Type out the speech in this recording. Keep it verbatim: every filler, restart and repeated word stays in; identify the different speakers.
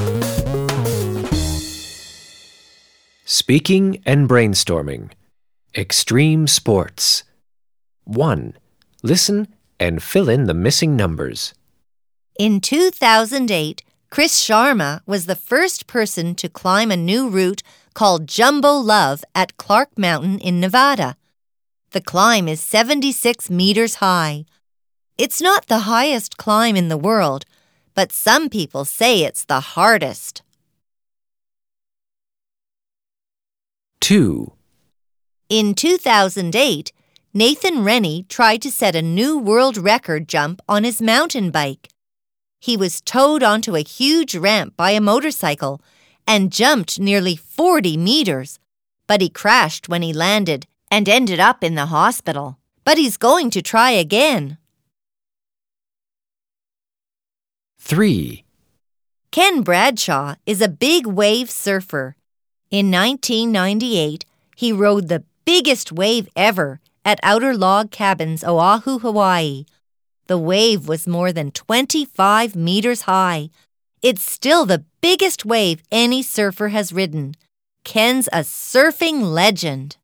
Speaker 1: Speaking and brainstorming. Extreme sports. one. Listen and fill in the missing numbers.
Speaker 2: In two thousand eight, Chris Sharma was the first person to climb a new route called Jumbo Love at Clark Mountain in Nevada. The climb is seventy-six meters high. It's not the highest climb in the world, but some people say it's the hardest.
Speaker 1: two.
Speaker 2: In two thousand eight, Nathan Rennie tried to set a new world record jump on his mountain bike. He was towed onto a huge ramp by a motorcycle and jumped nearly forty meters, but he crashed when he landed and ended up in the hospital. But he's going to try again.
Speaker 1: three.
Speaker 2: Ken Bradshaw is a big wave surfer. In nineteen ninety-eight, he rode the biggest wave ever at Outer Log Cabins, Oahu, Hawaii. The wave was more than twenty-five meters high. It's still the biggest wave any surfer has ridden. Ken's a surfing legend.